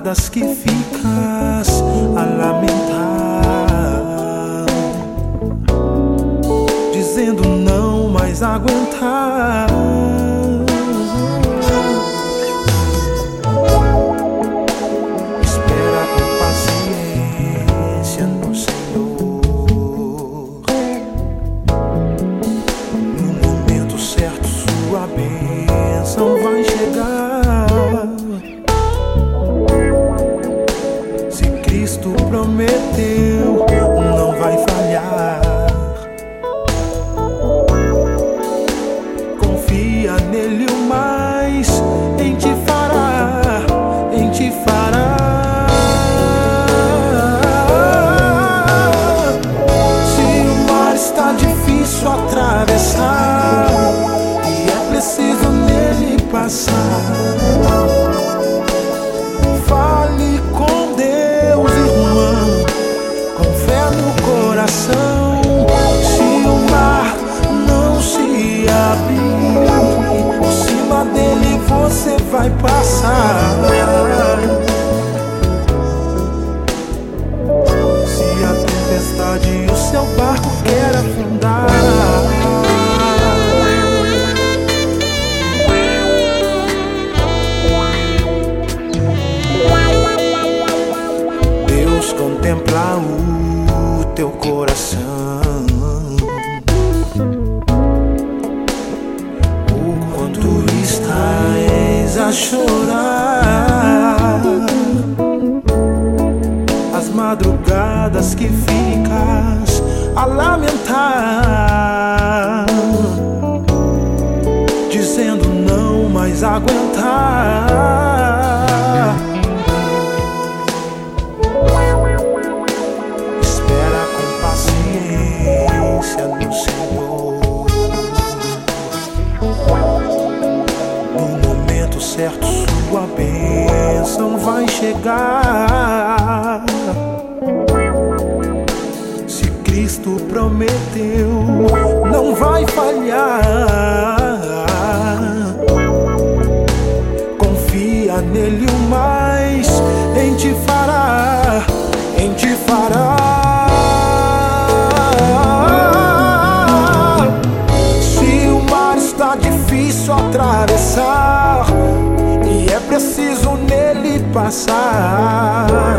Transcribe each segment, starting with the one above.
madrugadas que ficas a lamentar, dizendo não mais aguentar. Espera com paciência no Senhor. No momento certo sua bênção vai chegar. Se Cristo prometeu, não vai falhar. Confia nele, o mais em ti fará, em ti fará. Se o mar está difícil atravessar e é preciso nele passar, fale com Deus, irmão, com fé no coração. Se o mar não se abrir, por cima dele você vai passar. Se a tempestade e o seu barco quer afundar, Deus contempla o teu coração. O quanto estás a chorar, as madrugadas que ficas a lamentar, dizendo não mais aguentar. Espera com paciência no Senhor. No momento certo sua bênção vai chegar. Se Cristo prometeu, não vai falhar. Confia nele, o mais em ti fará, em ti fará. Se o mar está difícil atravessar e é preciso nele passar,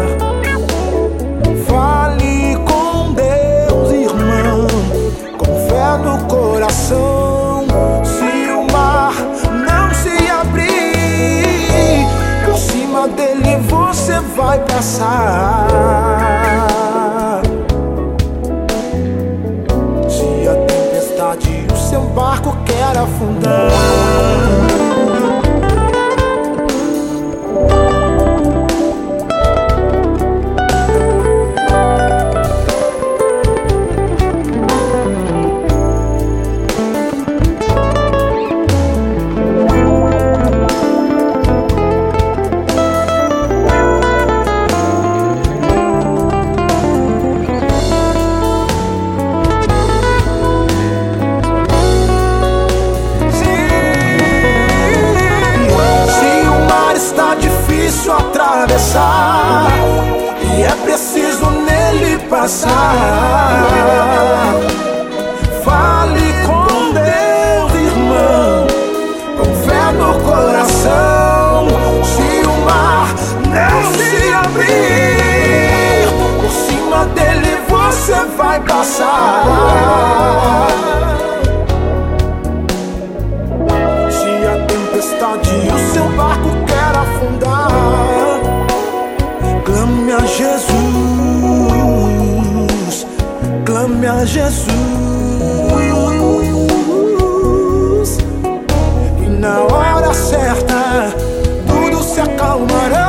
fale com Deus, irmão, com fé no coração. Se o mar não se abrir, por cima dele você vai passar. Se a tempestade e o seu barco quer afundar, atravessar e é preciso nele passar, fale com Deus, irmão, com fé no coração. Se o mar não se abrir, por cima dele você vai passar. Se a tempestade e o seu barco quer afundar, clame a Jesus, clame a Jesus, e na hora certa tudo se acalmará.